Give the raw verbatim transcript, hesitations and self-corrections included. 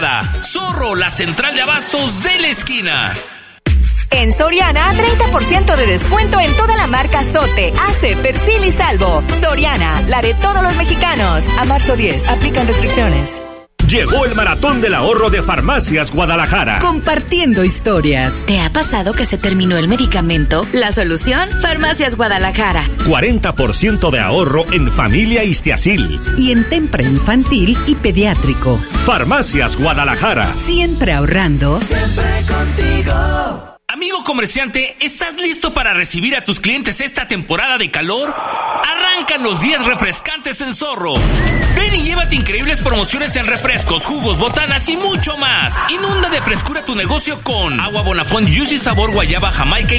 Zorro, la central de abastos de la esquina. En Soriana, treinta por ciento de descuento en toda la marca Sote, Ace, Persil y Salvo. Soriana, la de todos los mexicanos. A marzo diez, aplican restricciones. Llegó el maratón del ahorro de Farmacias Guadalajara. Compartiendo historias. ¿Te ha pasado que se terminó el medicamento? La solución, Farmacias Guadalajara. cuarenta por ciento de ahorro en familia Istiazil. Y en Tempra infantil y pediátrico. Farmacias Guadalajara. Siempre ahorrando. Siempre contigo. Amigo comerciante, ¿estás listo para recibir a tus clientes esta temporada de calor? Arrancan los días refrescantes en Zorro. Ven y llévate increíbles promociones en refrescos, jugos, botanas y mucho más. Inunda de frescura tu negocio con agua Bonafont Juicy sabor guayaba, jamaica y